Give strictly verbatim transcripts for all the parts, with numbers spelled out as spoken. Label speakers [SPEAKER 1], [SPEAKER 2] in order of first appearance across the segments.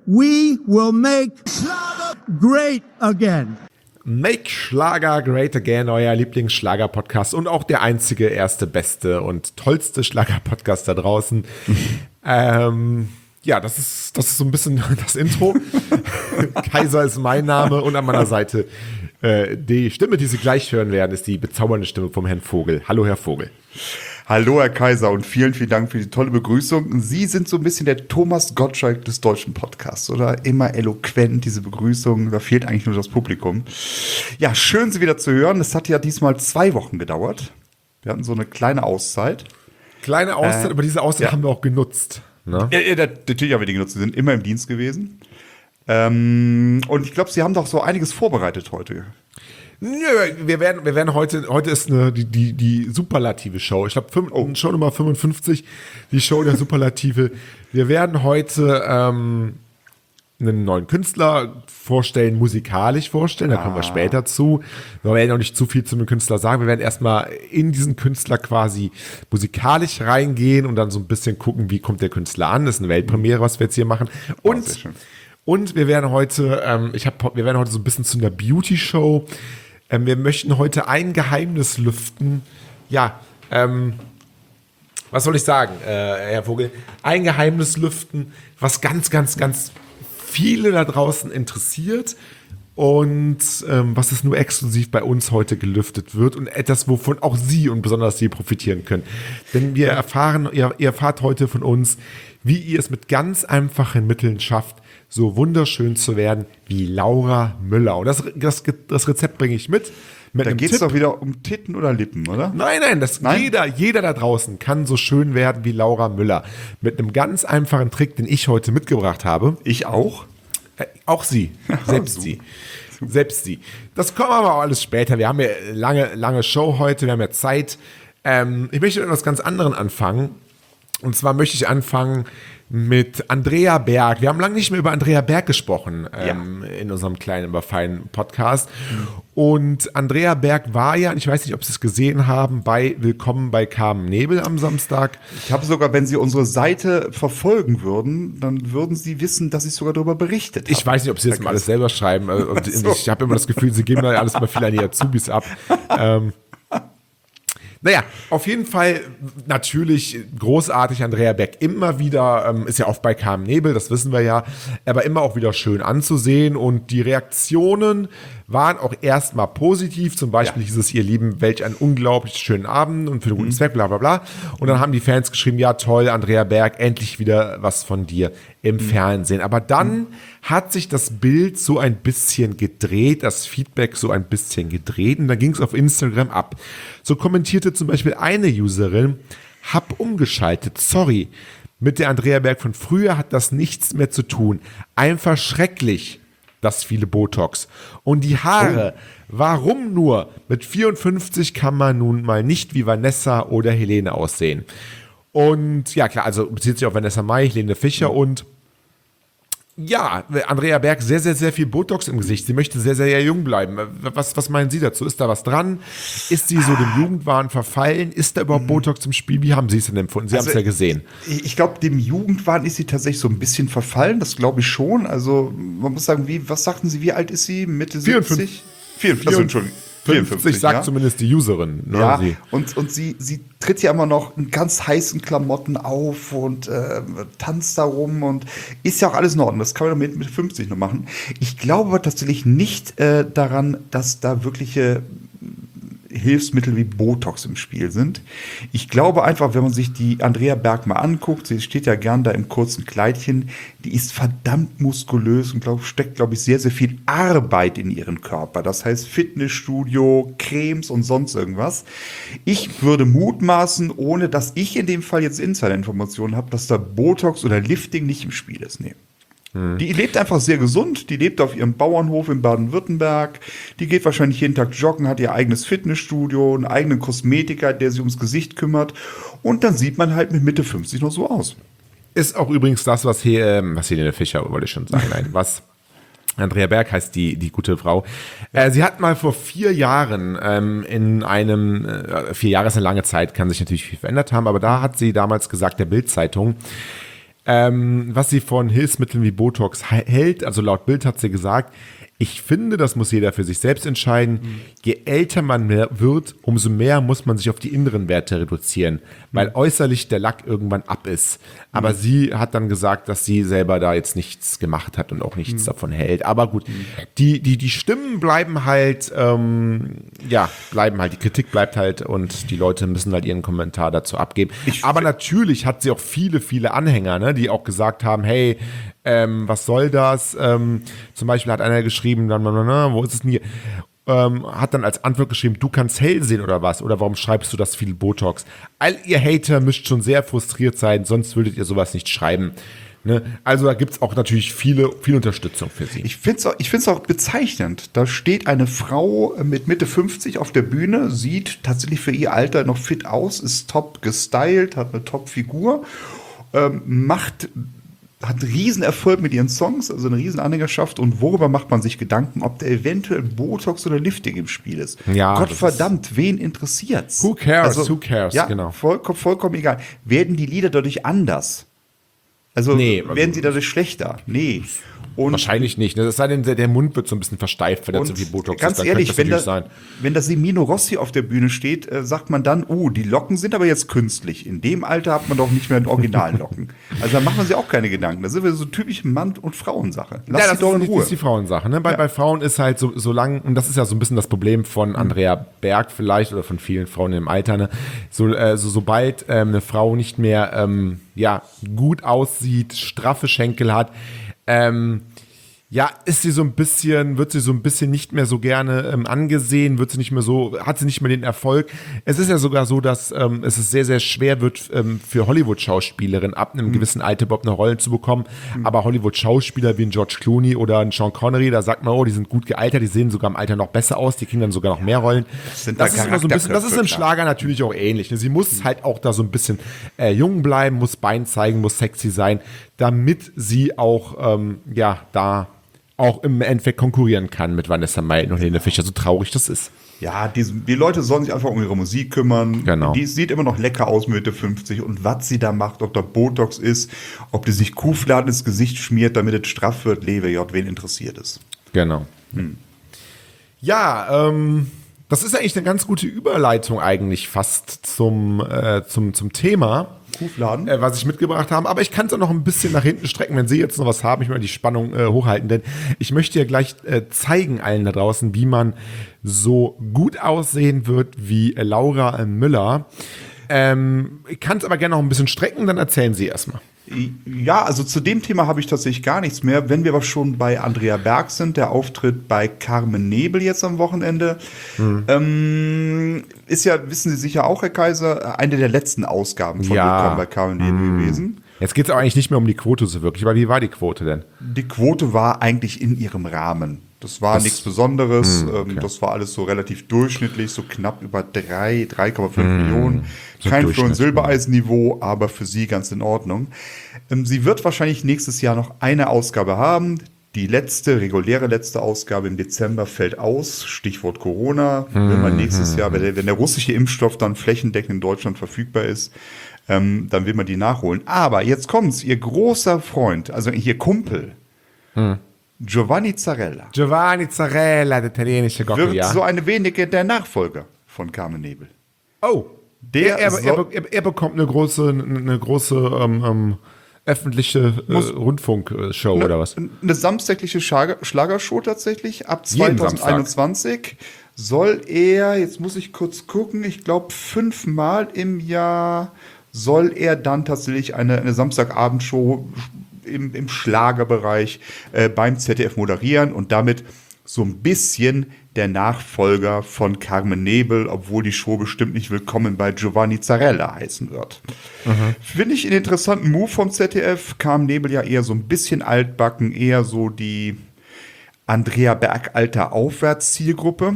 [SPEAKER 1] We will make Schlager great again.
[SPEAKER 2] Make Schlager Great Again, euer Lieblingsschlager-Podcast und auch der einzige, erste, beste und tollste Schlager-Podcast da draußen. ähm, ja, das ist, das ist so ein bisschen das Intro. Kaiser ist mein Name und an meiner Seite äh, die Stimme, die Sie gleich hören werden, ist die bezaubernde Stimme vom Herrn Vogel. Hallo, Herr Vogel.
[SPEAKER 3] Hallo, Herr Kaiser, und vielen, vielen Dank für die tolle Begrüßung. Sie sind so ein bisschen der Thomas Gottschalk des deutschen Podcasts, oder? Immer eloquent, diese Begrüßung. Da fehlt eigentlich nur das Publikum. Ja, schön, Sie wieder zu hören. Es hat ja diesmal zwei Wochen gedauert. Wir hatten so eine kleine Auszeit.
[SPEAKER 2] Kleine Auszeit, äh, aber diese Auszeit ja. haben wir auch genutzt. Ne?
[SPEAKER 3] Ja, ja, natürlich haben wir die genutzt. Wir sind immer im Dienst gewesen. Ähm, und ich glaube, Sie haben doch so einiges vorbereitet heute.
[SPEAKER 2] Wir werden, wir werden heute, heute ist eine, die, die, die superlative Show. Ich glaube, oh. Show Nummer fünfundfünfzig, die Show der Superlative. Wir werden heute ähm, einen neuen Künstler vorstellen, musikalisch vorstellen, da kommen ah. wir später zu. Wir werden auch nicht zu viel zu dem Künstler sagen. Wir werden erstmal in diesen Künstler quasi musikalisch reingehen und dann so ein bisschen gucken, wie kommt der Künstler an. Das ist eine Weltpremiere, was wir jetzt hier machen. Und, oh, und wir werden heute, ähm, ich hab, wir werden heute so ein bisschen zu einer Beauty-Show. Ähm, wir möchten heute ein Geheimnis lüften. Ja, ähm, was soll ich sagen, äh, Herr Vogel? Ein Geheimnis lüften, was ganz, ganz, ganz viele da draußen interessiert und ähm, was es nur exklusiv bei uns heute gelüftet wird und etwas, wovon auch Sie und besonders Sie profitieren können. Denn wir erfahren, ihr, ihr erfahrt heute von uns, wie ihr es mit ganz einfachen Mitteln schafft, so wunderschön zu werden wie Laura Müller. Und das, das, das Rezept bringe ich mit. mit
[SPEAKER 3] da geht es doch wieder um Titten oder Lippen, oder?
[SPEAKER 2] Nein, nein, das nein? Jeder, jeder da draußen kann so schön werden wie Laura Müller. Mit einem ganz einfachen Trick, den ich heute mitgebracht habe.
[SPEAKER 3] Ich auch?
[SPEAKER 2] Äh, auch Sie, selbst Sie. Selbst Sie. Das kommen aber auch alles später. Wir haben ja lange, lange Show heute, wir haben ja Zeit. Ähm, ich möchte mit etwas ganz anderem anfangen. Und zwar möchte ich anfangen mit Andrea Berg. Wir haben lange nicht mehr über Andrea Berg gesprochen ähm, ja. in unserem kleinen, aber feinen Podcast. Mhm. Und Andrea Berg war ja, ich weiß nicht, ob Sie es gesehen haben, bei Willkommen bei Carmen Nebel am Samstag.
[SPEAKER 3] Ich habe sogar, wenn Sie unsere Seite verfolgen würden, dann würden Sie wissen, dass ich sogar darüber berichtet habe.
[SPEAKER 2] Ich weiß nicht, ob Sie jetzt mal alles selber schreiben. Und so. Ich habe immer das Gefühl, Sie geben da alles mal viel an die Azubis ab. ähm, Naja, auf jeden Fall natürlich großartig Andrea Berg immer wieder, ähm, ist ja oft bei Carmen Nebel, das wissen wir ja, aber immer auch wieder schön anzusehen und die Reaktionen waren auch erstmal positiv, zum Beispiel ja. hieß es, ihr Lieben, welch einen unglaublich schönen Abend und für den guten mhm. Zweck, bla bla bla. Und dann haben die Fans geschrieben, ja toll, Andrea Berg, endlich wieder was von dir im mhm. Fernsehen. Aber dann mhm. hat sich das Bild so ein bisschen gedreht, das Feedback so ein bisschen gedreht und dann ging es auf Instagram ab. So kommentierte zum Beispiel eine Userin, hab umgeschaltet, sorry, mit der Andrea Berg von früher hat das nichts mehr zu tun. Einfach schrecklich, das viele Botox. Und die Haare, oh. warum nur? Mit vierundfünfzig kann man nun mal nicht wie Vanessa oder Helene aussehen. Und ja klar, also bezieht sich auf Vanessa Mai, Helene Fischer und ja, Andrea Berg, sehr, sehr, sehr viel Botox im Gesicht. Sie möchte sehr, sehr jung bleiben. Was, was meinen Sie dazu? Ist da was dran? Ist sie so dem Jugendwahn verfallen? Ist da überhaupt Botox im Spiel? Wie haben Sie es denn empfunden? Sie also, haben es ja gesehen.
[SPEAKER 3] Ich glaube, dem Jugendwahn ist sie tatsächlich so ein bisschen verfallen. Das glaube ich schon. Also man muss sagen, wie, was sagten Sie, wie alt ist sie? Mitte siebzig? vierundfünfzig. Also, Entschuldigung.
[SPEAKER 2] vierundfünfzig sagt ja. zumindest die Userin. Ne,
[SPEAKER 3] ja,
[SPEAKER 2] sie.
[SPEAKER 3] und, und sie, sie tritt ja immer noch in ganz heißen Klamotten auf und äh, tanzt da rum und ist ja auch alles in Ordnung. Das kann man mit, mit fünfzig noch machen. Ich glaube aber tatsächlich nicht äh, daran, dass da wirkliche Hilfsmittel wie Botox im Spiel sind. Ich glaube einfach, wenn man sich die Andrea Berg mal anguckt, sie steht ja gern da im kurzen Kleidchen, die ist verdammt muskulös und glaub, steckt, glaube ich, sehr, sehr viel Arbeit in ihren Körper. Das heißt Fitnessstudio, Cremes und sonst irgendwas. Ich würde mutmaßen, ohne dass ich in dem Fall jetzt Insider-Informationen habe, dass da Botox oder Lifting nicht im Spiel ist. Nee. Die lebt einfach sehr gesund, die lebt auf ihrem Bauernhof in Baden-Württemberg, die geht wahrscheinlich jeden Tag joggen, hat ihr eigenes Fitnessstudio, einen eigenen Kosmetiker, der sich ums Gesicht kümmert und dann sieht man halt mit Mitte fünfzig noch so aus.
[SPEAKER 2] Ist auch übrigens das, was hier, ähm, was Helene Fischer, wollte ich schon sagen, nein, was Andrea Berg heißt die, die gute Frau. Äh, sie hat mal vor vier Jahren ähm, in einem, äh, vier Jahre ist eine lange Zeit, kann sich natürlich viel verändert haben, aber da hat sie damals gesagt, der Bild-Zeitung, Ähm, was sie von Hilfsmitteln wie Botox he- hält, also laut Bild hat sie gesagt, ich finde, das muss jeder für sich selbst entscheiden. Mhm. Je älter man mehr wird, umso mehr muss man sich auf die inneren Werte reduzieren, weil mhm. äußerlich der Lack irgendwann ab ist. Aber mhm. sie hat dann gesagt, dass sie selber da jetzt nichts gemacht hat und auch nichts mhm. davon hält. Aber gut, mhm. die, die, die Stimmen bleiben halt, ähm, ja, bleiben halt, die Kritik bleibt halt und die Leute müssen halt ihren Kommentar dazu abgeben. Ich Aber natürlich hat sie auch viele, viele Anhänger, ne, die auch gesagt haben, hey, Ähm, was soll das? Ähm, zum Beispiel hat einer geschrieben, dann, na, na, na, wo ist es denn hier? Ähm, hat dann als Antwort geschrieben, du kannst hell sehen oder was? Oder warum schreibst du das viel Botox? All ihr Hater müsst schon sehr frustriert sein, sonst würdet ihr sowas nicht schreiben. Ne? Also da gibt es auch natürlich viele, viel Unterstützung für sie.
[SPEAKER 3] Ich finde es auch, ich find's auch bezeichnend. Da steht eine Frau mit Mitte fünfzig auf der Bühne, sieht tatsächlich für ihr Alter noch fit aus, ist top gestylt, hat eine Top-Figur, ähm, macht hat einen riesen Erfolg mit ihren Songs, also eine riesen Anhängerschaft. Und worüber macht man sich Gedanken, ob da eventuell Botox oder Lifting im Spiel ist?
[SPEAKER 2] Ja,
[SPEAKER 3] Gottverdammt, wen interessiert's?
[SPEAKER 2] Who cares,
[SPEAKER 3] also,
[SPEAKER 2] who cares,
[SPEAKER 3] ja,
[SPEAKER 2] genau.
[SPEAKER 3] Vollkommen, vollkommen egal. Werden die Lieder dadurch anders? Also
[SPEAKER 2] nee,
[SPEAKER 3] werden also, sie dadurch schlechter? Nee. Und
[SPEAKER 2] wahrscheinlich nicht. Es sei denn, der Mund wird so ein bisschen versteift, wenn da zu viel Botox
[SPEAKER 3] ganz
[SPEAKER 2] ist. Dann
[SPEAKER 3] ehrlich,
[SPEAKER 2] das
[SPEAKER 3] wenn da,
[SPEAKER 2] sein.
[SPEAKER 3] wenn da Semino Rossi auf der Bühne steht, äh, sagt man dann, oh, die Locken sind aber jetzt künstlich. In dem Alter hat man doch nicht mehr Originallocken. Also da macht man sich auch keine Gedanken. Das sind wir so typische Mann- und Frauensache. Lass
[SPEAKER 2] ja,
[SPEAKER 3] sie
[SPEAKER 2] das
[SPEAKER 3] doch
[SPEAKER 2] ist,
[SPEAKER 3] in
[SPEAKER 2] nicht,
[SPEAKER 3] Ruhe.
[SPEAKER 2] das ist die Frauensache. Ne? Bei,
[SPEAKER 3] Ja.
[SPEAKER 2] bei Frauen ist halt so, so lang, und das ist ja so ein bisschen das Problem von Andrea Berg vielleicht oder von vielen Frauen im Alter, ne? so, äh, so, sobald ähm, eine Frau nicht mehr ähm, ja, gut aussieht, straffe Schenkel hat, ähm, ja, ist sie so ein bisschen, wird sie so ein bisschen nicht mehr so gerne ähm, angesehen, wird sie nicht mehr so, hat sie nicht mehr den Erfolg. Es ist ja sogar so, dass ähm, es sehr, sehr schwer wird ähm, für Hollywood-Schauspielerinnen ab einem mhm. gewissen Alter überhaupt eine Rolle zu bekommen. Mhm. Aber Hollywood-Schauspieler wie ein George Clooney oder ein Sean Connery, da sagt man, oh, die sind gut gealtert, die sehen sogar im Alter noch besser aus, die kriegen dann sogar noch mehr Rollen.
[SPEAKER 3] Das, sind
[SPEAKER 2] das
[SPEAKER 3] da
[SPEAKER 2] ist immer so ein bisschen, das ist im Schlager natürlich auch ähnlich. Ne? Sie muss mhm. halt auch da so ein bisschen äh, jung bleiben, muss Bein zeigen, muss sexy sein, damit sie auch, ähm, ja, da auch im Endeffekt konkurrieren kann mit Vanessa Meilten und Helene Fischer, so traurig das ist.
[SPEAKER 3] Ja, die, die Leute sollen sich einfach um ihre Musik kümmern.
[SPEAKER 2] Genau.
[SPEAKER 3] Die sieht immer noch lecker aus Mitte fünfzig. Und was sie da macht, ob da Botox ist, ob die sich Kuhfladen ins Gesicht schmiert, damit es straff wird, lebe J, wen interessiert es.
[SPEAKER 2] Genau. Hm. Ja, ähm, das ist eigentlich eine ganz gute Überleitung eigentlich fast zum, äh, zum, zum Thema.
[SPEAKER 3] Kuhfladen.
[SPEAKER 2] Äh, was ich mitgebracht habe. Aber ich kann es auch noch ein bisschen nach hinten strecken, wenn Sie jetzt noch was haben. Ich möchte die Spannung äh, hochhalten, denn ich möchte ja gleich äh, zeigen allen da draußen, wie man so gut aussehen wird wie äh, Laura äh, Müller. Ähm, ich kann es aber gerne noch ein bisschen strecken, dann erzählen Sie erstmal.
[SPEAKER 3] Ja, also zu dem Thema habe ich tatsächlich gar nichts mehr. Wenn wir aber schon bei Andrea Berg sind, der Auftritt bei Carmen Nebel jetzt am Wochenende, mhm. ähm, ist ja, wissen Sie sicher auch, Herr Kaiser, eine der letzten Ausgaben von
[SPEAKER 2] ja.
[SPEAKER 3] Willkommen bei Carmen Nebel mhm. gewesen.
[SPEAKER 2] Jetzt geht es auch eigentlich nicht mehr um die Quote so wirklich, aber wie war die Quote denn?
[SPEAKER 3] Die Quote war eigentlich in ihrem Rahmen. Das war das, nichts Besonderes. Mh, okay. Das war alles so relativ durchschnittlich, so knapp über drei, drei Komma fünf mh, Millionen. So kein Florian Silbereisen-Niveau, aber für sie ganz in Ordnung. Sie wird wahrscheinlich nächstes Jahr noch eine Ausgabe haben. Die letzte, reguläre letzte Ausgabe im Dezember fällt aus. Stichwort Corona. Mh, wenn man nächstes Jahr, wenn der, wenn der russische Impfstoff dann flächendeckend in Deutschland verfügbar ist, ähm, dann will man die nachholen. Aber jetzt kommt's, ihr großer Freund, also ihr Kumpel, mh. Giovanni Zarella.
[SPEAKER 2] Giovanni Zarella, der italienische Gockel,
[SPEAKER 3] wird
[SPEAKER 2] ja.
[SPEAKER 3] so eine wenige der Nachfolger von Carmen Nebel.
[SPEAKER 2] Oh,
[SPEAKER 3] der
[SPEAKER 2] er, er, er, er bekommt eine große, eine große ähm, ähm, öffentliche äh, Rundfunkshow
[SPEAKER 3] ne,
[SPEAKER 2] oder was?
[SPEAKER 3] Eine samstägliche Schlager, Schlagershow tatsächlich. Ab zwanzig einundzwanzig soll er, jetzt muss ich kurz gucken, ich glaube fünfmal im Jahr soll er dann tatsächlich eine, eine Samstagabendshow Im, im Schlagerbereich äh, beim Z D F moderieren und damit so ein bisschen der Nachfolger von Carmen Nebel, obwohl die Show bestimmt nicht Willkommen bei Giovanni Zarella heißen wird. Mhm. Finde ich einen interessanten Move vom Z D F. Carmen Nebel ja eher so ein bisschen altbacken, eher so die Andrea Berg-Alter Aufwärtszielgruppe.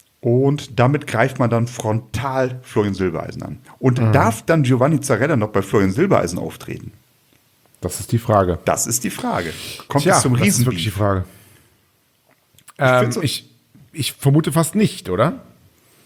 [SPEAKER 3] Und damit greift man dann frontal Florian Silbereisen an. Und mhm. darf dann Giovanni Zarella noch bei Florian Silbereisen auftreten?
[SPEAKER 2] Das ist die Frage.
[SPEAKER 3] Das ist die Frage. Kommt
[SPEAKER 2] Tja,
[SPEAKER 3] es zum Riesen?
[SPEAKER 2] Das ist wirklich die Frage. Ähm, ich, ich, ich vermute fast nicht, oder?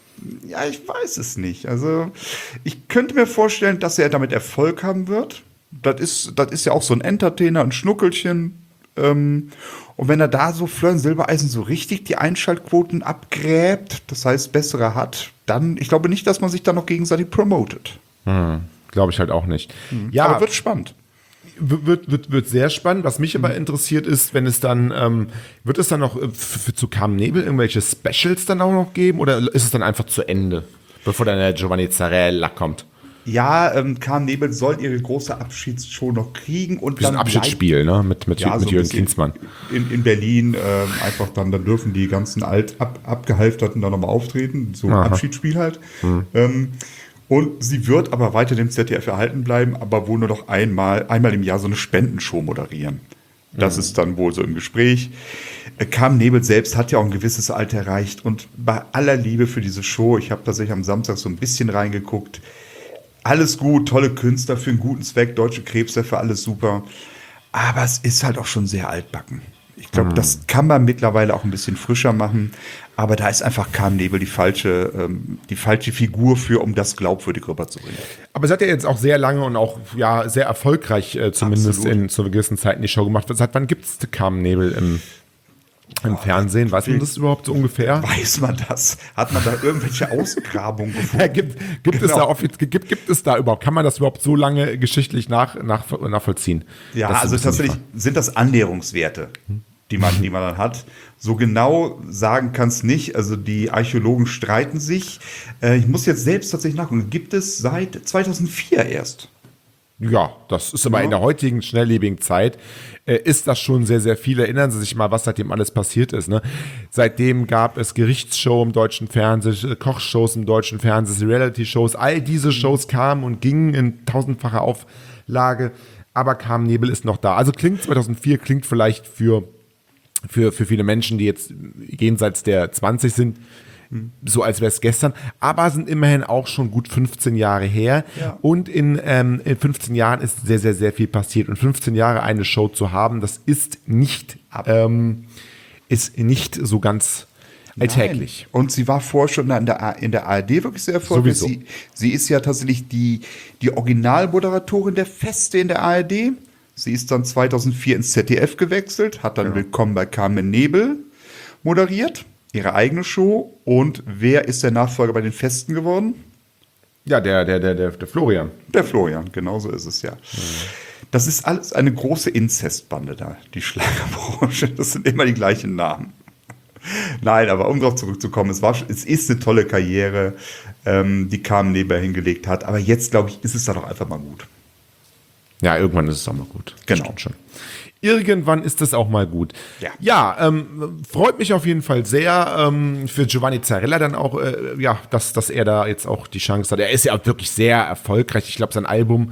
[SPEAKER 3] Ja, ich weiß es nicht. Also, ich könnte mir vorstellen, dass er damit Erfolg haben wird. Das ist, das ist ja auch so ein Entertainer, ein Schnuckelchen. Ähm, und wenn er da so Florian Silbereisen so richtig die Einschaltquoten abgräbt, das heißt bessere hat, dann, ich glaube nicht, dass man sich da noch gegenseitig promotet.
[SPEAKER 2] Hm, glaube ich halt auch nicht.
[SPEAKER 3] Mhm.
[SPEAKER 2] Ja,
[SPEAKER 3] Aber wird spannend.
[SPEAKER 2] Wird, wird, wird sehr spannend. Was mich aber interessiert ist, wenn es dann, ähm, wird es dann noch äh, für, zu Carmen Nebel irgendwelche Specials dann auch noch geben oder ist es dann einfach zu Ende, bevor dann der Giovanni Zarella kommt?
[SPEAKER 3] Ja, ähm, Carmen Nebel soll ihre große Abschiedsshow noch kriegen und
[SPEAKER 2] Wie so ein
[SPEAKER 3] dann
[SPEAKER 2] Abschiedsspiel, ne? Mit, mit,
[SPEAKER 3] Ja,
[SPEAKER 2] mit
[SPEAKER 3] so ein
[SPEAKER 2] Jürgen
[SPEAKER 3] bisschen
[SPEAKER 2] Klinsmann.
[SPEAKER 3] In, in Berlin ähm, einfach dann, dann dürfen die ganzen alt ab, abgehalfterten dann nochmal auftreten, so ein
[SPEAKER 2] Aha.
[SPEAKER 3] Abschiedsspiel halt. Ähm, und sie wird aber weiter dem Z D F erhalten bleiben, aber wohl nur noch einmal, einmal im Jahr so eine Spendenshow moderieren. Das ist dann wohl so im Gespräch. Äh, Carmen Nebel selbst hat ja auch ein gewisses Alter erreicht und bei aller Liebe für diese Show, ich habe tatsächlich am Samstag so ein bisschen reingeguckt, alles gut, tolle Künstler für einen guten Zweck, Deutsche Krebshilfe, alles super. Aber es ist halt auch schon sehr altbacken. Ich glaube, das kann man mittlerweile auch ein bisschen frischer machen. Aber da ist einfach Carmen Nebel die falsche, ähm, die falsche Figur für, um das glaubwürdig rüberzubringen.
[SPEAKER 2] Aber sie hat ja jetzt auch sehr lange und auch ja, sehr erfolgreich äh, zumindest
[SPEAKER 3] Absolut.
[SPEAKER 2] in zu gewissen Zeiten die Show gemacht. Seit wann gibt es Carmen Nebel im, im Fernsehen? Weiß man das überhaupt so ungefähr?
[SPEAKER 3] Weiß man das? Hat man da irgendwelche Ausgrabungen gefunden?
[SPEAKER 2] Ja, gibt, gibt, es
[SPEAKER 3] Genau.
[SPEAKER 2] da offiz- gibt, gibt es da überhaupt, kann man das überhaupt so lange geschichtlich nach, nach, nachvollziehen?
[SPEAKER 3] Ja,
[SPEAKER 2] Das ist
[SPEAKER 3] also
[SPEAKER 2] ein bisschen
[SPEAKER 3] tatsächlich sind das Annäherungswerte, die man, die man dann hat. So genau sagen kann es nicht. Also die Archäologen streiten sich. Äh, ich muss jetzt selbst tatsächlich nachgucken. Gibt es seit zweitausendvier erst.
[SPEAKER 2] Ja, das ist aber
[SPEAKER 3] Ja.
[SPEAKER 2] in der heutigen schnelllebigen Zeit, äh, ist das schon sehr, sehr viel. Erinnern Sie sich mal, was seitdem alles passiert ist. Ne? Seitdem gab es Gerichtsshow im deutschen Fernsehen, Kochshows im deutschen Fernsehen, Reality-Shows. All diese Shows kamen und gingen in tausendfacher Auflage. Aber Carmen Nebel ist noch da. Also klingt zweitausendvier, klingt vielleicht für, für, für viele Menschen, die jetzt jenseits der zwanzig sind, so als wäre es gestern, aber sind immerhin auch schon gut fünfzehn Jahre her.
[SPEAKER 3] Ja.
[SPEAKER 2] Und in, ähm, in fünfzehn Jahren ist sehr, sehr, sehr viel passiert. Und fünfzehn Jahre eine Show zu haben, das ist nicht, ähm, ist nicht so ganz alltäglich.
[SPEAKER 3] Nein. Und sie war vorher schon in der, A- in der A R D wirklich sehr erfolgreich.
[SPEAKER 2] Sowieso.
[SPEAKER 3] Sie, sie ist ja tatsächlich die, die Originalmoderatorin der Feste in der A R D. Sie ist dann zweitausendvier ins Z D F gewechselt, hat dann Willkommen bei Carmen Nebel moderiert, ihre eigene Show. Und wer ist der Nachfolger bei den Festen geworden?
[SPEAKER 2] Ja, der, der, der, der, der Florian.
[SPEAKER 3] Der Florian, genau so ist es ja. Das ist alles eine große Inzestbande da, die Schlagerbranche. Das sind immer die gleichen Namen. Nein, aber um darauf zurückzukommen, es, war, es ist eine tolle Karriere, ähm, die Carmen Nebel hingelegt hat. Aber jetzt, glaube ich, ist es dann auch einfach mal gut.
[SPEAKER 2] Ja, irgendwann ist es auch mal gut. Das
[SPEAKER 3] Genau.
[SPEAKER 2] stimmt schon. Irgendwann ist es auch mal gut.
[SPEAKER 3] Ja.
[SPEAKER 2] Ja, ähm, freut mich auf jeden Fall sehr ähm, für Giovanni Zarella dann auch, äh, ja, dass, dass er da jetzt auch die Chance hat. Er ist ja auch wirklich sehr erfolgreich. Ich glaube, sein Album,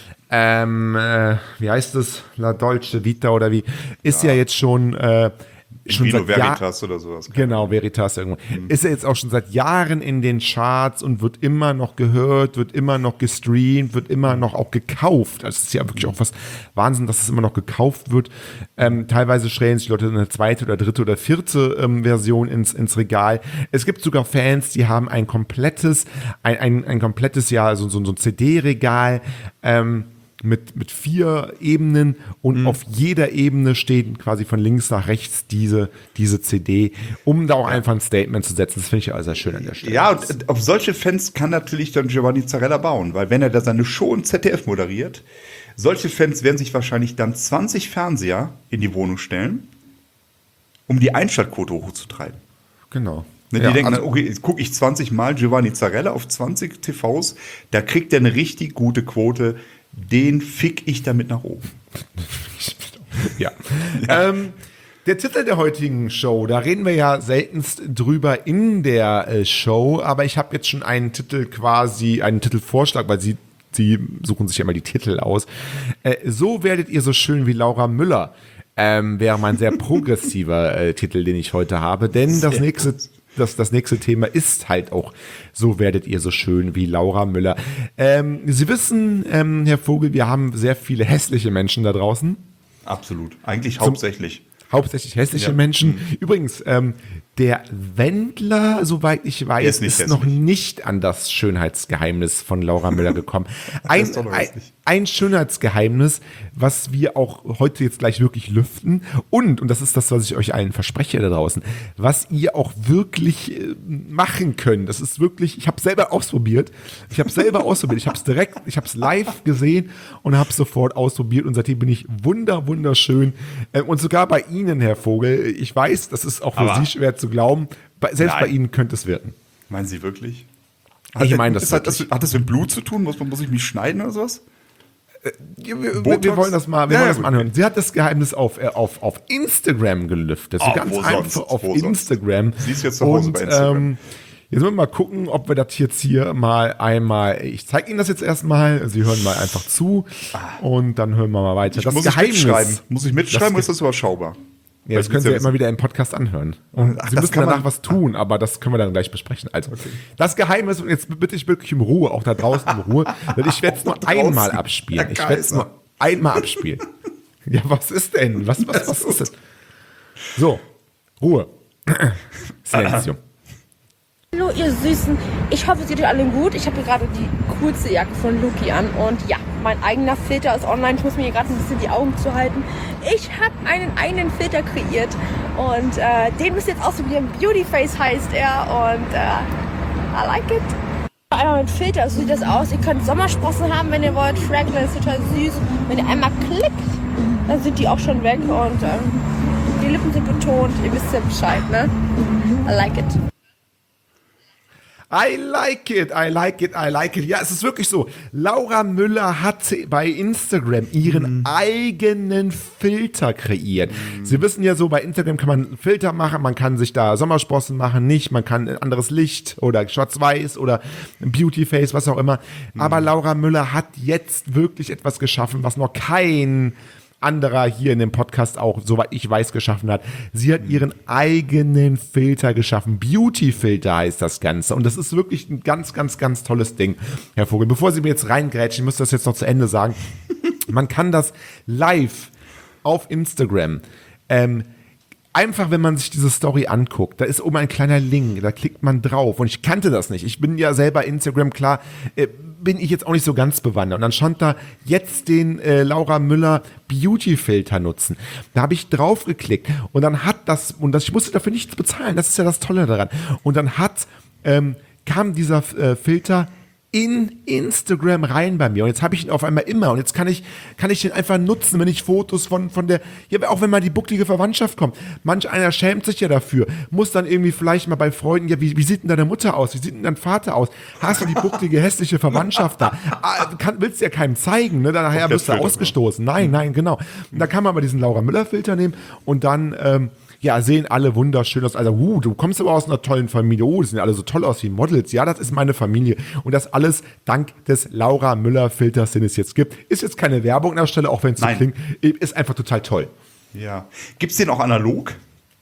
[SPEAKER 2] ähm, äh, wie heißt es? La Dolce Vita oder wie, ist ja, ja jetzt schon, äh, schon
[SPEAKER 3] Vino
[SPEAKER 2] seit Jahren.
[SPEAKER 3] Veritas oder sowas.
[SPEAKER 2] Genau, Veritas irgendwo. Ist er jetzt auch schon seit Jahren in den Charts und wird immer noch gehört, wird immer noch gestreamt, wird immer noch auch gekauft. Also es ist ja wirklich auch was Wahnsinn, dass es immer noch gekauft wird. Ähm, teilweise stellen sich Leute eine zweite oder dritte oder vierte ähm, Version ins, ins Regal. Es gibt sogar Fans, die haben ein komplettes, ein, ein, ein komplettes, ja, so, so, so ein C D-Regal, ähm, mit, mit vier Ebenen und auf jeder Ebene steht quasi von links nach rechts diese, diese C D, um da auch einfach ein Statement zu setzen. Das finde ich auch sehr schön an der Stelle.
[SPEAKER 3] Ja, und auf solche Fans kann natürlich dann Giovanni Zarella bauen, weil wenn er da seine Show im Z D F moderiert, solche Fans werden sich wahrscheinlich dann zwanzig Fernseher in die Wohnung stellen, um die Einschaltquote hochzutreiben.
[SPEAKER 2] Genau.
[SPEAKER 3] Ne, die
[SPEAKER 2] Ja,
[SPEAKER 3] denken
[SPEAKER 2] also-
[SPEAKER 3] dann, okay, jetzt gucke ich zwanzig Mal Giovanni Zarella auf zwanzig T Vs, da kriegt er eine richtig gute Quote, den fick ich damit nach oben.
[SPEAKER 2] Ja. Ähm, der Titel der heutigen Show, da reden wir ja seltenst drüber in der äh, Show, aber ich habe jetzt schon einen Titel quasi, einen Titelvorschlag, weil sie, sie suchen sich ja immer die Titel aus. Äh, so werdet ihr so schön wie Laura Müller. Ähm, wäre mein sehr progressiver äh, Titel, den ich heute habe, denn das
[SPEAKER 3] Sehr
[SPEAKER 2] nächste Das, das nächste Thema ist halt auch, so werdet ihr so schön wie Laura Müller. Ähm, Sie wissen, ähm, Herr Vogel, wir haben sehr viele hässliche Menschen da draußen.
[SPEAKER 3] Absolut. Eigentlich hauptsächlich.
[SPEAKER 2] Hauptsächlich hässliche
[SPEAKER 3] Ja.
[SPEAKER 2] Menschen. Übrigens, ähm, Der Wendler, soweit ich weiß,
[SPEAKER 3] Der
[SPEAKER 2] ist,
[SPEAKER 3] ist nicht
[SPEAKER 2] ist noch
[SPEAKER 3] hässlich.
[SPEAKER 2] nicht an das Schönheitsgeheimnis von Laura Müller gekommen. Ein,
[SPEAKER 3] ist doch noch
[SPEAKER 2] ein,
[SPEAKER 3] hässlich.
[SPEAKER 2] ein Schönheitsgeheimnis, was wir auch heute jetzt gleich wirklich lüften und, und das ist das, was ich euch allen verspreche da draußen, was ihr auch wirklich äh, machen könnt. Das ist wirklich, ich habe selber ausprobiert. Ich habe selber ausprobiert. Ich habe es direkt, ich habe es live gesehen und habe es sofort ausprobiert und seitdem bin ich wunder, wunderschön. Äh, und sogar bei Ihnen, Herr Vogel, ich weiß, das ist auch für
[SPEAKER 3] Aber-
[SPEAKER 2] Sie schwer zu glauben, bei, selbst
[SPEAKER 3] Nein.
[SPEAKER 2] bei Ihnen könnte es wirken.
[SPEAKER 3] Meinen Sie wirklich?
[SPEAKER 2] Ich meine das
[SPEAKER 3] Ist halt,
[SPEAKER 2] wirklich.
[SPEAKER 3] das. Hat das mit Blut zu tun? Muss, man, muss ich mich schneiden oder sowas?
[SPEAKER 2] Wir, wir,
[SPEAKER 3] Botox?
[SPEAKER 2] wir wollen das mal, wir
[SPEAKER 3] Ja,
[SPEAKER 2] wollen
[SPEAKER 3] ja,
[SPEAKER 2] das mal
[SPEAKER 3] gut.
[SPEAKER 2] anhören. Sie hat das Geheimnis auf, äh, auf, auf Instagram gelüftet. So
[SPEAKER 3] Ah,
[SPEAKER 2] ganz
[SPEAKER 3] wo
[SPEAKER 2] einfach
[SPEAKER 3] sonst?
[SPEAKER 2] auf
[SPEAKER 3] Wo sonst?
[SPEAKER 2] Instagram.
[SPEAKER 3] Sie ist jetzt zu Hause
[SPEAKER 2] Und,
[SPEAKER 3] bei Instagram.
[SPEAKER 2] Ähm, jetzt müssen wir mal gucken, ob wir das jetzt hier mal einmal. Ich zeige Ihnen das jetzt erstmal. Sie hören mal einfach zu. Und dann hören wir mal weiter.
[SPEAKER 3] Ich muss ich mitschreiben. Muss ich mitschreiben oder ist das überschaubar?
[SPEAKER 2] Ja, das
[SPEAKER 3] Weil
[SPEAKER 2] können
[SPEAKER 3] ich
[SPEAKER 2] Sie ja
[SPEAKER 3] will's
[SPEAKER 2] immer wieder im Podcast anhören. Und
[SPEAKER 3] Ach,
[SPEAKER 2] Sie
[SPEAKER 3] das
[SPEAKER 2] müssen
[SPEAKER 3] kann
[SPEAKER 2] danach
[SPEAKER 3] man-
[SPEAKER 2] was tun, aber das können wir dann gleich besprechen. Also, das Geheimnis, und jetzt bitte ich wirklich um Ruhe, auch da draußen um Ruhe, denn ich werde es nur
[SPEAKER 3] Auch da draußen.
[SPEAKER 2] einmal abspielen.
[SPEAKER 3] Herr
[SPEAKER 2] Ich werde es
[SPEAKER 3] Kaiser.
[SPEAKER 2] nur einmal abspielen. Ja, was ist denn? Was, was, was ist das? So, Ruhe. Silenzium.
[SPEAKER 4] Hallo ihr Süßen, ich hoffe es geht euch allen gut. Ich habe hier gerade die coolste Jacke von Luki an und ja, mein eigener Filter ist online. Ich muss mir hier gerade ein bisschen die Augen zuhalten. Ich habe einen eigenen Filter kreiert und äh, den müsst ihr jetzt ausprobieren. Beautyface heißt er und äh, I like it. Einmal mit Filter, so sieht das aus. Ihr könnt Sommersprossen haben, wenn ihr wollt. Fraggle ist total süß. Wenn ihr einmal klickt, dann sind die auch schon weg und ähm, die Lippen sind betont. Ihr wisst ja Bescheid, ne? I like it.
[SPEAKER 2] I like it, I like it, I like it. Ja, es ist wirklich so. Laura Müller hat bei Instagram ihren eigenen Filter kreiert. Sie wissen ja so, bei Instagram kann man Filter machen, man kann sich da Sommersprossen machen, nicht, man kann ein anderes Licht oder schwarz-weiß oder Beautyface, was auch immer. Aber Laura Müller hat jetzt wirklich etwas geschaffen, was noch kein anderer hier in dem Podcast auch, soweit ich weiß, geschaffen hat. Sie hat ihren eigenen Filter geschaffen. Beauty-Filter heißt das Ganze. Und das ist wirklich ein ganz, ganz, ganz tolles Ding, Herr Vogel. Bevor Sie mir jetzt reingrätschen, ich muss das jetzt noch zu Ende sagen. Man kann das live auf Instagram ähm, einfach, wenn man sich diese Story anguckt, da ist oben ein kleiner Link, da klickt man drauf. Und ich kannte das nicht. Ich bin ja selber Instagram, klar, äh, bin ich jetzt auch nicht so ganz bewandert. Und dann stand da, jetzt den äh, Laura Müller Beauty-Filter nutzen. Da habe ich drauf geklickt und dann hat das, und das, ich musste dafür nichts bezahlen, das ist ja das Tolle daran. Und dann hat, ähm, kam dieser äh, Filter in Instagram rein bei mir und jetzt habe ich ihn auf einmal immer und jetzt kann ich kann ich den einfach nutzen, wenn ich Fotos von von der, ja, auch wenn mal die bucklige Verwandtschaft kommt. Manch einer schämt sich ja dafür, muss dann irgendwie vielleicht mal bei Freunden, ja, wie, wie sieht denn deine Mutter aus, wie sieht denn dein Vater aus, hast du die bucklige hässliche Verwandtschaft da, ah, kann, willst du ja keinem zeigen, ne? Dann nachher
[SPEAKER 3] der
[SPEAKER 2] wirst du
[SPEAKER 3] Filter,
[SPEAKER 2] ausgestoßen. Nein, nein, genau. Und da kann man aber diesen Laura Müller Filter nehmen und dann ähm, ja, sehen alle wunderschön aus. Also, uh, du kommst aber aus einer tollen Familie. Oh, die sehen alle so toll aus wie Models. Ja, das ist meine Familie. Und das alles dank des Laura Müller Filters, den es jetzt gibt. Ist jetzt keine Werbung an der Stelle, auch wenn es so
[SPEAKER 3] Nein.
[SPEAKER 2] klingt. Ist einfach total toll.
[SPEAKER 3] Ja. Gibt es den auch analog?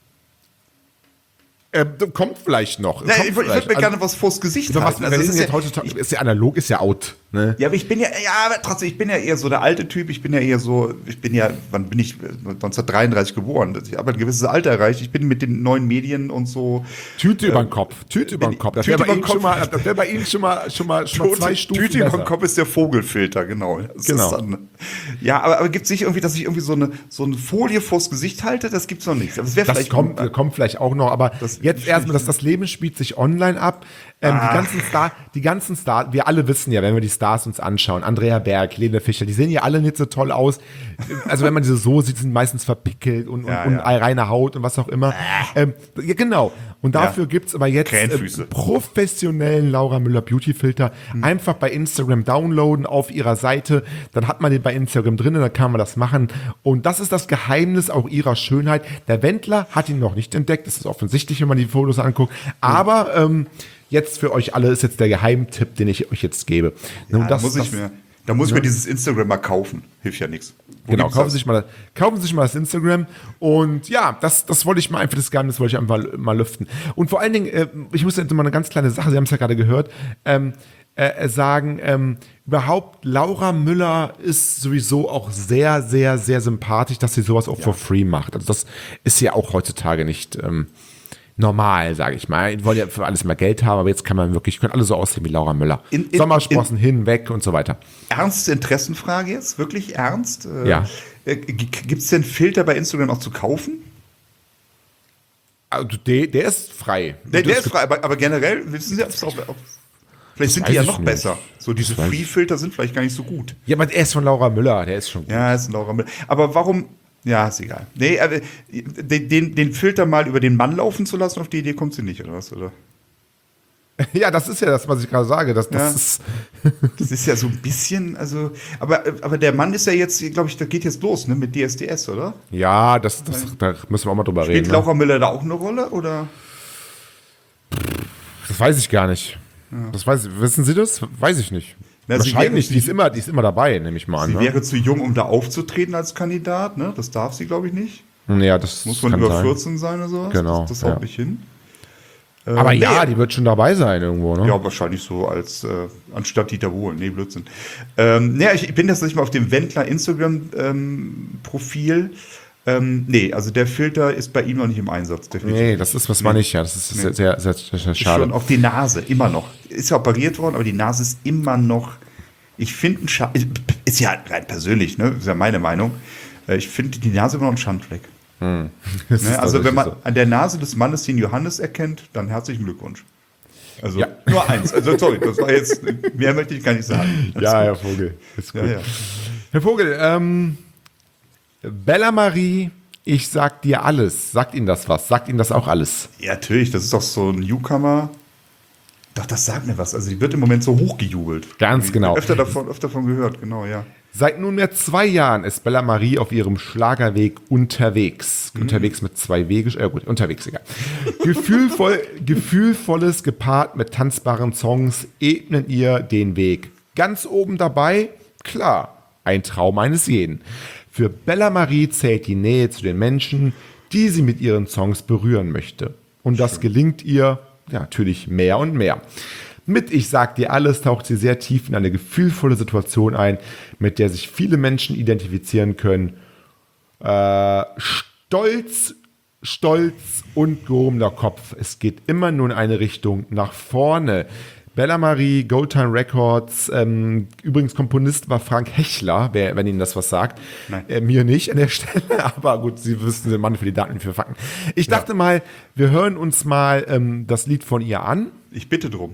[SPEAKER 2] Äh, kommt vielleicht noch.
[SPEAKER 3] Ja,
[SPEAKER 2] kommt
[SPEAKER 3] ich würde
[SPEAKER 2] vielleicht.
[SPEAKER 3] mir
[SPEAKER 2] Also,
[SPEAKER 3] gerne was vors Gesicht
[SPEAKER 2] so was,
[SPEAKER 3] halten.
[SPEAKER 2] das
[SPEAKER 3] Also,
[SPEAKER 2] ist
[SPEAKER 3] es
[SPEAKER 2] jetzt
[SPEAKER 3] ja-
[SPEAKER 2] heutzutage,
[SPEAKER 3] ich-
[SPEAKER 2] ist ja analog, ist ja out. Ne?
[SPEAKER 3] Ja, aber ich bin ja, ja, aber trotzdem, ich bin ja eher so der alte Typ. Ich bin ja eher so, ich bin ja, wann bin ich, neunzehnhundertdreiunddreißig geboren. Ich habe ein gewisses Alter erreicht. Ich bin mit den neuen Medien und so.
[SPEAKER 2] Tüte über den Kopf. Tüte über den Kopf. Das wäre
[SPEAKER 3] Tüte
[SPEAKER 2] bei,
[SPEAKER 3] übern
[SPEAKER 2] Ihnen schon
[SPEAKER 3] Kopf.
[SPEAKER 2] mal- das wär bei Ihnen schon mal, schon mal, schon mal zwei Stufen
[SPEAKER 3] Tüte über
[SPEAKER 2] besser.
[SPEAKER 3] dem Kopf ist der Vogelfilter, genau. Das
[SPEAKER 2] Genau.
[SPEAKER 3] Ist dann, ja, aber, aber gibt es nicht irgendwie, dass ich irgendwie so eine, so eine Folie vors Gesicht halte? Das gibt's noch nicht. Aber das wäre
[SPEAKER 2] Das
[SPEAKER 3] vielleicht
[SPEAKER 2] kommt, kommt vielleicht auch noch, aber
[SPEAKER 3] Das-
[SPEAKER 2] jetzt erstmal, dass das Leben spielt sich online ab. Ähm, die ganzen Star, die ganzen Star, wir alle wissen ja, wenn wir die Stars uns anschauen, Andrea Berg, Helene Fischer, die sehen ja alle nicht so toll aus. Also wenn man diese so sieht, sind meistens verpickelt und,
[SPEAKER 3] Ja,
[SPEAKER 2] und, und
[SPEAKER 3] ja.
[SPEAKER 2] reine Haut und was auch immer. Ähm, ja, genau. Und dafür
[SPEAKER 3] Ja.
[SPEAKER 2] gibt's aber jetzt äh,
[SPEAKER 3] Krähenfüße.
[SPEAKER 2] professionellen Laura Müller Beauty Filter. Einfach bei Instagram downloaden auf ihrer Seite. Dann hat man den bei Instagram drin und dann kann man das machen. Und das ist das Geheimnis auch ihrer Schönheit. Der Wendler hat ihn noch nicht entdeckt. Das ist offensichtlich, wenn man die Fotos anguckt. Aber ähm, jetzt für euch alle ist jetzt der Geheimtipp, den ich euch jetzt gebe.
[SPEAKER 3] Ja,
[SPEAKER 2] Und
[SPEAKER 3] da muss ich mir, da muss ich mir dieses Instagram mal kaufen. Hilft ja nichts. Wo
[SPEAKER 2] Genau,
[SPEAKER 3] gibt's
[SPEAKER 2] kaufen
[SPEAKER 3] das?
[SPEAKER 2] Sie sich mal, kaufen Sie sich mal das Instagram und ja, das, das wollte ich mal einfach, das Geheimnis wollte ich einfach mal lüften. Und vor allen Dingen, äh, ich muss jetzt mal eine ganz kleine Sache, Sie haben es ja gerade gehört, ähm, äh, sagen, ähm, überhaupt Laura Müller ist sowieso auch sehr, sehr, sehr sympathisch, dass sie sowas auch for free macht. Also das ist ja auch heutzutage nicht, ähm, normal, sage ich mal. Die wollen ja für alles mehr Geld haben, aber jetzt kann man wirklich, können alle so aussehen wie Laura Müller.
[SPEAKER 3] In- in-
[SPEAKER 2] Sommersprossen hin, weg und so weiter.
[SPEAKER 3] Ernste Interessenfrage jetzt? Wirklich ernst? Äh,
[SPEAKER 2] Ja.
[SPEAKER 3] äh, Gibt es denn Filter bei Instagram auch zu kaufen?
[SPEAKER 2] Also der, der ist frei.
[SPEAKER 3] Der, der
[SPEAKER 2] Das-
[SPEAKER 3] ist frei, aber, aber generell, wissen Sie, ob's auch, ob, vielleicht sind
[SPEAKER 2] weiß
[SPEAKER 3] die ja
[SPEAKER 2] ich
[SPEAKER 3] noch
[SPEAKER 2] nicht.
[SPEAKER 3] besser. So diese
[SPEAKER 2] Das weiß ich.
[SPEAKER 3] Free-Filter sind vielleicht gar nicht so gut.
[SPEAKER 2] Ja, aber er ist von Laura Müller, der ist schon gut.
[SPEAKER 3] Ja, ist ein Laura Müller. Aber warum, ja, ist egal. Nee, aber den, den, den Filter mal über den Mann laufen zu lassen, auf die Idee kommt sie nicht, oder was? Oder?
[SPEAKER 2] Ja, das ist ja das, was ich gerade sage. Das, das
[SPEAKER 3] Ja.
[SPEAKER 2] ist,
[SPEAKER 3] Das ist ja so ein bisschen, also, aber, aber der Mann ist ja jetzt, glaube ich, das geht jetzt los, ne, mit D S D S, oder?
[SPEAKER 2] ja, das, das, da müssen wir auch mal drüber
[SPEAKER 3] Spielt
[SPEAKER 2] reden. Ne?
[SPEAKER 3] Laura Müller da auch eine Rolle, oder?
[SPEAKER 2] Das weiß ich gar nicht. Das weiß ich, wissen Sie das? Weiß ich nicht.
[SPEAKER 3] Na, sie
[SPEAKER 2] Wahrscheinlich,
[SPEAKER 3] wäre-
[SPEAKER 2] die ist, immer, die ist immer dabei, nehme ich mal an.
[SPEAKER 3] Sie
[SPEAKER 2] Ne?
[SPEAKER 3] wäre zu jung, um da aufzutreten als Kandidat, ne? Das darf sie, glaube ich, nicht.
[SPEAKER 2] Ja, das
[SPEAKER 3] Muss man
[SPEAKER 2] kann
[SPEAKER 3] über
[SPEAKER 2] sein.
[SPEAKER 3] vierzehn sein oder sowas?
[SPEAKER 2] Genau,
[SPEAKER 3] Das, das haut
[SPEAKER 2] ja.
[SPEAKER 3] nicht hin. Äh,
[SPEAKER 2] Aber ja,
[SPEAKER 3] nee,
[SPEAKER 2] die wird schon dabei sein irgendwo, ne?
[SPEAKER 3] Ja, wahrscheinlich so als äh, anstatt Dieter Bohlen. Nee, Blödsinn. Ähm, nee, ich, ich bin jetzt nicht mal auf dem Wendler Instagram-Profil. Ähm, nee, also der Filter ist bei ihm noch nicht im Einsatz. Definitiv.
[SPEAKER 2] Nee, das ist was man nicht, ja. Das ist
[SPEAKER 3] Nee.
[SPEAKER 2] sehr, sehr, sehr, sehr, sehr
[SPEAKER 3] Ist
[SPEAKER 2] schade.
[SPEAKER 3] schon auf die Nase, immer noch. Ist ja operiert worden, aber die Nase ist immer noch. Ich finde, ein Scha- ist ja rein persönlich, ne? Ist ja meine Meinung. Äh, Ich finde die Nase immer noch ein Schandfleck.
[SPEAKER 2] Das ist
[SPEAKER 3] Ne? Also wenn man
[SPEAKER 2] tatsächlich
[SPEAKER 3] an der Nase des Mannes den Johannes erkennt, dann herzlichen Glückwunsch. Also
[SPEAKER 2] Ja.
[SPEAKER 3] nur eins. Also sorry, das war jetzt, mehr möchte ich gar nicht sagen.
[SPEAKER 2] so. Ja, Herr Vogel. Ist gut.
[SPEAKER 3] Ja, ja.
[SPEAKER 2] Herr Vogel, ähm, Bella Marie, ich sag dir alles. Sagt Ihnen das was? Sagt Ihnen das auch alles?
[SPEAKER 3] Ja, natürlich, das ist doch so ein Newcomer. Doch, das sagt mir was. Also die wird im Moment so hochgejubelt.
[SPEAKER 2] Ganz
[SPEAKER 3] Ich
[SPEAKER 2] genau.
[SPEAKER 3] hab Öfter davon, öfter davon gehört, genau, ja.
[SPEAKER 2] Seit nunmehr zwei Jahren ist Bella Marie auf ihrem Schlagerweg unterwegs.
[SPEAKER 3] Mhm.
[SPEAKER 2] Unterwegs mit zwei Wege, äh gut, unterwegs, egal. Gefühlvoll, Gefühlvolles gepaart mit tanzbaren Songs ebnen ihr den Weg. Ganz oben dabei, klar, ein Traum eines jeden. Für Bella Marie zählt die Nähe zu den Menschen, die sie mit ihren Songs berühren möchte. Und das gelingt ihr ja, natürlich mehr und mehr. Mit Ich sag dir alles taucht sie sehr tief in eine gefühlvolle Situation ein, mit der sich viele Menschen identifizieren können. Äh, stolz, stolz und gehobener Kopf. Es geht immer nur in eine Richtung nach vorne. Bella Marie, Goldtime Records, ähm, übrigens Komponist war Frank Hechler, wer, wenn Ihnen das was sagt.
[SPEAKER 3] Nein.
[SPEAKER 2] Äh, mir nicht an der Stelle, aber gut, Sie wissen, den Mann für die Daten, nicht für Fakten. Ich dachte mal, wir hören uns mal ähm, das Lied von ihr an.
[SPEAKER 3] Ich bitte drum.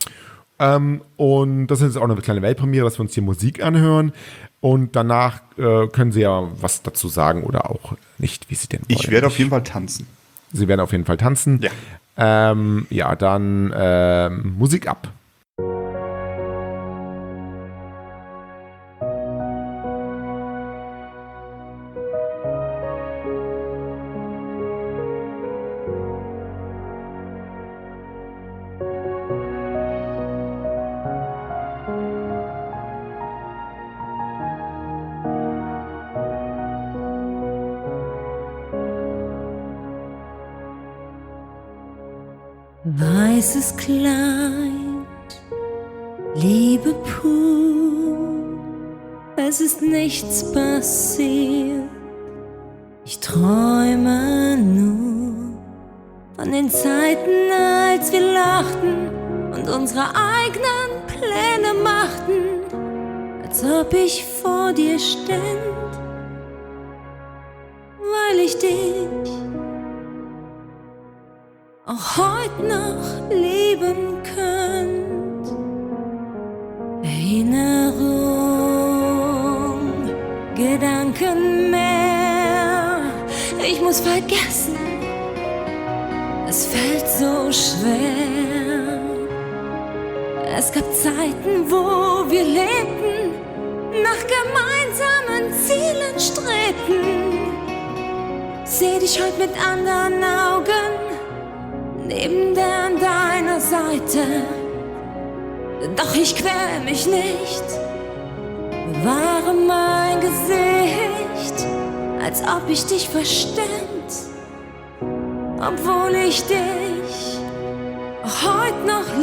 [SPEAKER 2] Ähm, und das ist jetzt auch eine kleine Weltpremiere, dass wir uns hier Musik anhören. Und danach äh, können Sie ja was dazu sagen oder auch nicht, wie Sie denn wollen.
[SPEAKER 3] Ich werde auf jeden Fall tanzen.
[SPEAKER 2] Sie werden auf jeden Fall tanzen.
[SPEAKER 3] Ja.
[SPEAKER 2] Ähm, ja, dann ähm, Musik ab.
[SPEAKER 5] Weißes Kleid, Liebe pur, es ist nichts passiert. Ich träume nur von den Zeiten, als wir lachten und unsere eigenen Pläne machten, als ob ich vor dir ständ, weil ich dich auch heute noch lieben könnt. Erinnerung, Gedanken mehr, ich muss vergessen, es fällt so schwer. Es gab Zeiten, wo wir lebten, nach gemeinsamen Zielen strebten. Seh dich heute mit anderen Augen, neben der an deiner Seite. Doch ich quäl mich nicht, bewahre mein Gesicht, als ob ich dich verständ, obwohl ich dich auch heute noch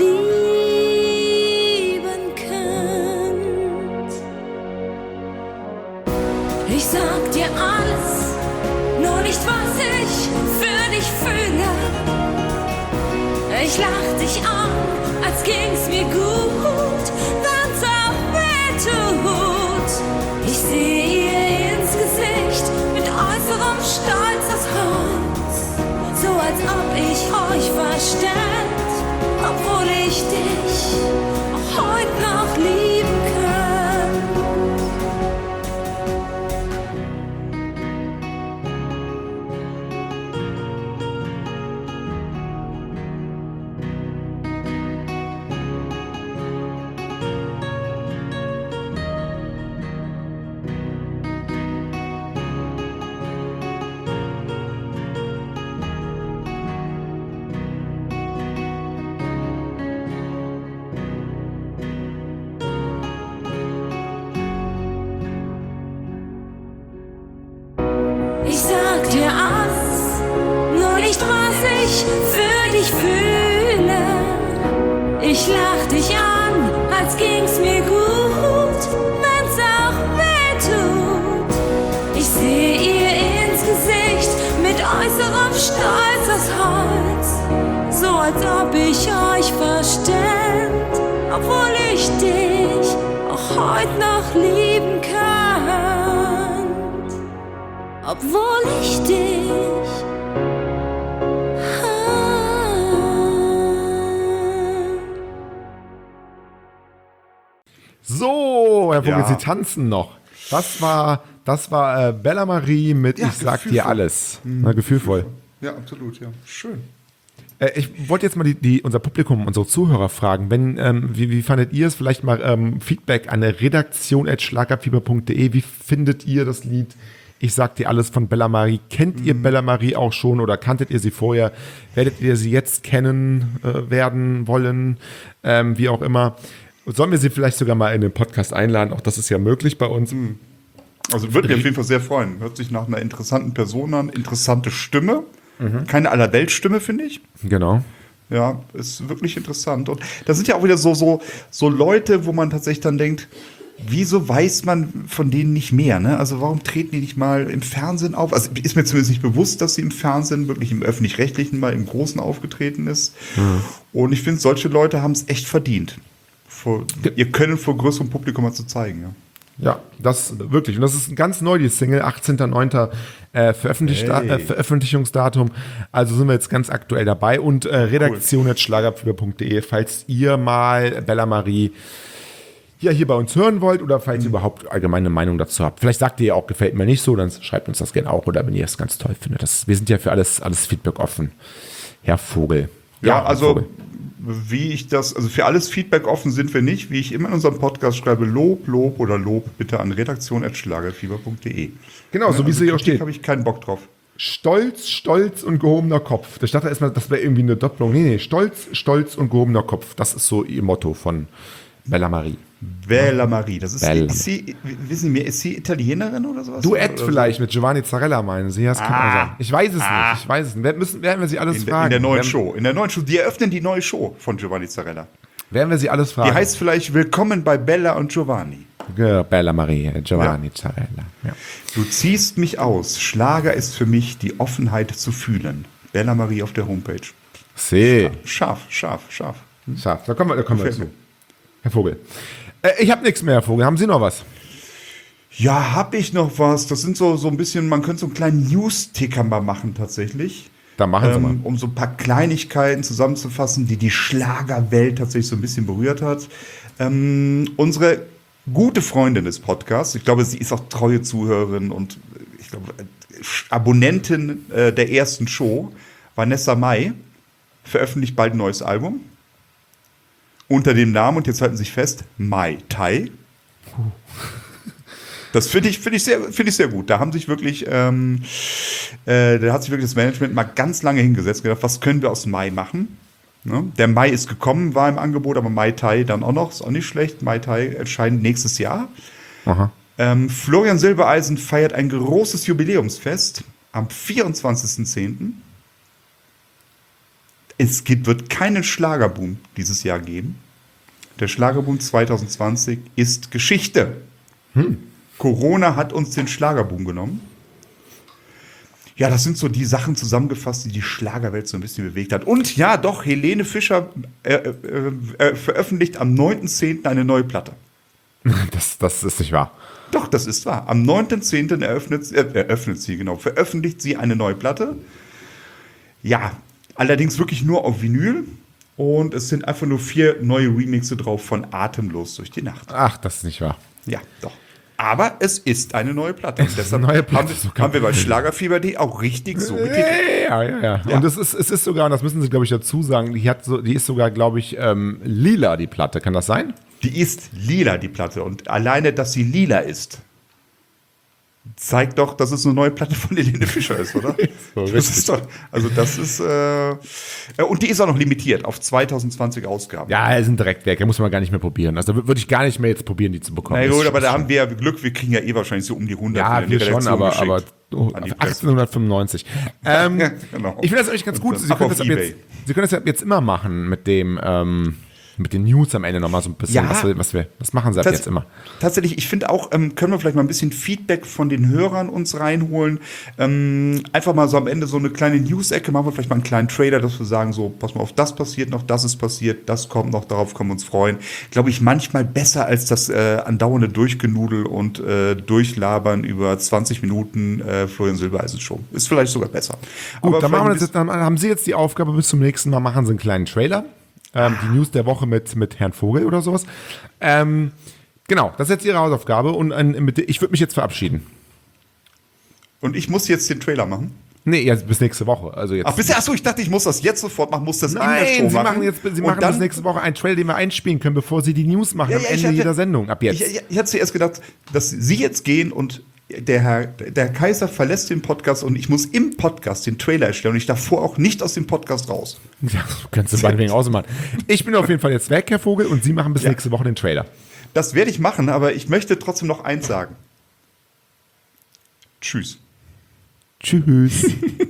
[SPEAKER 5] lieben könnt. Ich sag dir alles, nur nicht was ich für dich fühle. lach dich an, als ging's mir gut, wenn's auch weh tut. Ich seh ihr ins Gesicht mit äußerem Stolz das Holz, so als ob ich euch verständ, obwohl ich dich auch heute noch lieben kann. Ich sag dir alles, nur nicht was ich für dich fühle. Ich lach dich an, als ging's mir gut, wenn's auch weh tut. Ich seh ihr ins Gesicht mit äußerem Stolz das Holz, so als ob ich euch verständ, obwohl ich dich auch heute noch lieben kann. Obwohl ich dich
[SPEAKER 2] So, Herr Vogel,
[SPEAKER 3] Ja.
[SPEAKER 2] Sie tanzen noch. Das war, das war äh, Bella Marie mit
[SPEAKER 3] Ja,
[SPEAKER 2] Ich sag dir
[SPEAKER 3] gefühlvoll.
[SPEAKER 2] alles. Na, gefühlvoll.
[SPEAKER 3] Ja, absolut, ja. Schön.
[SPEAKER 2] Äh, ich wollte jetzt mal die, die, unser Publikum, unsere Zuhörer fragen, wenn, ähm, wie, wie fandet ihr es? Vielleicht mal ähm, Feedback an der redaktion at schlagerfieber punkt de. Wie findet ihr das Lied Ich sag dir alles von Bella Marie? Kennt ihr Bella Marie auch schon oder kanntet ihr sie vorher? Werdet ihr sie jetzt kennen äh, werden wollen? Ähm, wie auch immer. Sollen wir sie vielleicht sogar mal in den Podcast einladen? Auch das ist ja möglich bei uns.
[SPEAKER 3] Also würde mich auf jeden Fall sehr freuen. Hört sich nach einer interessanten Person an, interessante Stimme. Keine Allerweltsstimme, finde ich.
[SPEAKER 2] Genau.
[SPEAKER 3] Ja, ist wirklich interessant. Und da sind ja auch wieder so, so, so Leute, wo man tatsächlich dann denkt, wieso weiß man von denen nicht mehr? Ne? Also warum treten die nicht mal im Fernsehen auf? Also ist mir zumindest nicht bewusst, dass sie im Fernsehen, wirklich im Öffentlich-Rechtlichen mal im Großen aufgetreten ist. Mhm. Und ich finde, solche Leute haben es echt verdient, vor, ihr Können vor größerem Publikum mal zu zeigen. Ja.
[SPEAKER 2] Ja, das wirklich. Und das ist ganz neu, die Single, achtzehnter neunter Äh, Veröffentlich
[SPEAKER 3] Hey.
[SPEAKER 2] äh, Veröffentlichungsdatum. Also sind wir jetzt ganz aktuell dabei. Und äh, redaktion at schlagerfieber punkt de, falls ihr mal Bella Marie ja hier bei uns hören wollt oder falls ihr überhaupt allgemeine Meinung dazu habt. Vielleicht sagt ihr ja auch, gefällt mir nicht so, dann schreibt uns das gerne auch. Oder wenn ihr es ganz toll findet. Das, wir sind ja für alles, alles Feedback offen. Herr Vogel.
[SPEAKER 3] Ja,
[SPEAKER 2] Herr
[SPEAKER 3] also
[SPEAKER 2] Vogel.
[SPEAKER 3] wie ich das, also für alles Feedback offen sind wir nicht. Wie ich immer in unserem Podcast schreibe, Lob, Lob oder Lob bitte an redaktion at schlagerfieber punkt de.
[SPEAKER 2] Genau, so wie es hier auch steht.
[SPEAKER 3] habe ich keinen Bock drauf.
[SPEAKER 2] Stolz, Stolz und gehobener Kopf. Ich dachte erstmal, das wäre irgendwie eine Doppelung. Nee, nee, Stolz, Stolz und gehobener Kopf. Das ist so ihr Motto von Bella Marie.
[SPEAKER 3] Bella Marie, das ist,
[SPEAKER 2] Bella.
[SPEAKER 3] ist sie, wissen Sie mir, ist sie Italienerin oder sowas?
[SPEAKER 2] Duett
[SPEAKER 3] oder
[SPEAKER 2] vielleicht mit Giovanni Zarella, meinen Sie? Das kann
[SPEAKER 3] Ah.
[SPEAKER 2] auch sein. Ich weiß es nicht. Ich weiß es nicht. Werden, müssen, werden wir Sie alles
[SPEAKER 3] In, der-
[SPEAKER 2] fragen?
[SPEAKER 3] in der neuen
[SPEAKER 2] werden,
[SPEAKER 3] Show. In der neuen Show. Die eröffnen die neue Show von Giovanni Zarella.
[SPEAKER 2] Werden wir Sie alles fragen?
[SPEAKER 3] Die heißt vielleicht Willkommen bei Bella und Giovanni.
[SPEAKER 2] ja, Bella Marie, äh, Giovanni
[SPEAKER 3] Ja.
[SPEAKER 2] Zarella. Ja.
[SPEAKER 3] Du ziehst mich aus. Schlager ist für mich die Offenheit zu fühlen. Bella Marie auf der Homepage.
[SPEAKER 2] See.
[SPEAKER 3] Scharf, scharf, scharf.
[SPEAKER 2] Scharf. Da kommen wir, da kommen wir
[SPEAKER 3] Gefällt
[SPEAKER 2] zu. Herr Vogel. Äh, ich habe nichts mehr, Herr Vogel. Haben Sie noch was?
[SPEAKER 3] Ja, hab ich noch was. Das sind so, so ein bisschen, man könnte so einen kleinen News-Ticker mal machen tatsächlich.
[SPEAKER 2] Dann machen Sie mal.
[SPEAKER 3] Ähm, um so ein paar Kleinigkeiten zusammenzufassen, die die Schlagerwelt tatsächlich so ein bisschen berührt hat. Ähm, unsere gute Freundin des Podcasts, ich glaube, sie ist auch treue Zuhörerin und äh, ich glaube, äh, Abonnentin äh, der ersten Show, Vanessa Mai, veröffentlicht bald ein neues Album. Unter dem Namen, und jetzt halten Sie sich fest, Mai Tai. Das finde ich, finde ich, sehr, finde ich sehr gut. Da haben sich wirklich, ähm, äh, da hat sich wirklich das Management mal ganz lange hingesetzt und gedacht, was können wir aus Mai machen? Ne? Der Mai ist gekommen, war im Angebot, aber Mai Tai dann auch noch, ist auch nicht schlecht. Mai Tai erscheint nächstes Jahr.
[SPEAKER 2] Aha.
[SPEAKER 3] Ähm, Florian Silbereisen feiert ein großes Jubiläumsfest am vierundzwanzigsten zehnten Es gibt, wird keinen Schlagerboom dieses Jahr geben. Der Schlagerboom zwanzig zwanzig ist Geschichte. Hm. Corona hat uns den Schlagerboom genommen. Ja, das sind so die Sachen zusammengefasst, die die Schlagerwelt so ein bisschen bewegt hat. Und ja, doch, Helene Fischer äh, äh, äh, veröffentlicht am neunten zehnten eine neue Platte.
[SPEAKER 2] Das, das ist nicht wahr.
[SPEAKER 3] Doch, das ist wahr. Am neunten zehnten eröffnet, äh, eröffnet sie, genau, veröffentlicht sie eine neue Platte. Ja, allerdings wirklich nur auf Vinyl. Und es sind einfach nur vier neue Remixe drauf von Atemlos durch die Nacht.
[SPEAKER 2] Ach, das ist nicht wahr.
[SPEAKER 3] Ja, doch. Aber es ist eine neue Platte. Und deshalb
[SPEAKER 2] neue Platte,
[SPEAKER 3] haben, wir,
[SPEAKER 2] so kann
[SPEAKER 3] haben wir bei
[SPEAKER 2] man-
[SPEAKER 3] Schlagerfieber punkt de auch richtig so getitelt.
[SPEAKER 2] Ja, ja, ja.
[SPEAKER 3] Ja.
[SPEAKER 2] Und es ist, es ist sogar, und das müssen Sie, glaube ich, dazu sagen, die, hat so, die ist sogar, glaube ich, ähm, lila, die Platte. Kann das sein?
[SPEAKER 3] Die ist lila, die Platte. Und alleine, dass sie lila ist, zeigt doch, dass es eine neue Platte von Helene Fischer ist, oder?
[SPEAKER 2] So,
[SPEAKER 3] das
[SPEAKER 2] richtig.
[SPEAKER 3] ist doch, also das ist, äh, und die ist auch noch limitiert auf zwanzig zwanzig Ausgaben.
[SPEAKER 2] Ja, er ist ein Direktwerk, da muss man gar nicht mehr probieren. Also da würde ich gar nicht mehr jetzt probieren, die zu bekommen.
[SPEAKER 3] Na gut,
[SPEAKER 2] Das-
[SPEAKER 3] aber da haben wir ja Glück, wir kriegen ja eh wahrscheinlich so um die hundert.
[SPEAKER 2] Ja,
[SPEAKER 3] für die
[SPEAKER 2] wir schon,
[SPEAKER 3] Redaktion
[SPEAKER 2] aber,
[SPEAKER 3] geschickt.
[SPEAKER 2] aber oh,
[SPEAKER 3] An die Presse.
[SPEAKER 2] achtzehnhundertfünfundneunzig. ähm,
[SPEAKER 3] Genau.
[SPEAKER 2] Ich finde das eigentlich ganz gut.
[SPEAKER 3] Und
[SPEAKER 2] Sie
[SPEAKER 3] ab
[SPEAKER 2] können,
[SPEAKER 3] auf
[SPEAKER 2] das ab
[SPEAKER 3] eBay.
[SPEAKER 2] jetzt, Sie können das ja jetzt immer machen mit dem, ähm, mit den News am Ende nochmal so ein bisschen.
[SPEAKER 3] Ja.
[SPEAKER 2] Was, wir, was, wir, was machen Sie ab
[SPEAKER 3] Tats-
[SPEAKER 2] jetzt immer?
[SPEAKER 3] Tatsächlich, ich finde auch, ähm, können wir vielleicht mal ein bisschen Feedback von den Hörern uns reinholen. Ähm, einfach mal so am Ende so eine kleine News-Ecke, machen wir vielleicht mal einen kleinen Trailer, dass wir sagen, so, pass mal auf, das passiert noch, das ist passiert, das kommt noch, darauf können wir uns freuen. Glaube ich, manchmal besser als das äh, andauernde Durchgenudel und äh, Durchlabern über zwanzig Minuten äh, Florian Silbereisen Show. Ist vielleicht sogar besser.
[SPEAKER 2] Gut, dann,
[SPEAKER 3] vielleicht
[SPEAKER 2] machen wir
[SPEAKER 3] ein
[SPEAKER 2] das jetzt, dann haben Sie jetzt die Aufgabe, bis zum nächsten Mal machen Sie einen kleinen Trailer. Ähm, die News der Woche mit, mit Herrn Vogel oder sowas. Ähm, genau, das ist jetzt Ihre Hausaufgabe und äh, mit, ich würde mich jetzt verabschieden.
[SPEAKER 3] Und ich muss jetzt den Trailer machen.
[SPEAKER 2] Nee, jetzt bis nächste Woche. Also jetzt.
[SPEAKER 3] Ach, bisher, achso, ich dachte, ich muss das jetzt sofort machen, muss das in der Show
[SPEAKER 2] Nein, Sie
[SPEAKER 3] machen.
[SPEAKER 2] machen jetzt, Sie
[SPEAKER 3] Und
[SPEAKER 2] machen
[SPEAKER 3] dann,
[SPEAKER 2] bis nächste Woche einen Trailer, den wir einspielen können, bevor Sie die News machen
[SPEAKER 3] Ja,
[SPEAKER 2] am
[SPEAKER 3] ja, ich
[SPEAKER 2] Ende
[SPEAKER 3] hatte-
[SPEAKER 2] jeder Sendung. Ab jetzt.
[SPEAKER 3] Ich, ich, ich hatte zuerst gedacht, dass Sie jetzt gehen und der Herr, der Kaiser verlässt den Podcast und ich muss im Podcast den Trailer erstellen und ich davor auch nicht aus dem Podcast raus.
[SPEAKER 2] Ja, kannst du meinetwegen ausmachen. Ich bin auf jeden Fall jetzt weg, Herr Vogel, und Sie machen bis
[SPEAKER 3] Ja.
[SPEAKER 2] nächste Woche den Trailer.
[SPEAKER 3] Das werde ich machen, aber ich möchte trotzdem noch eins sagen. Tschüss.
[SPEAKER 2] Tschüss.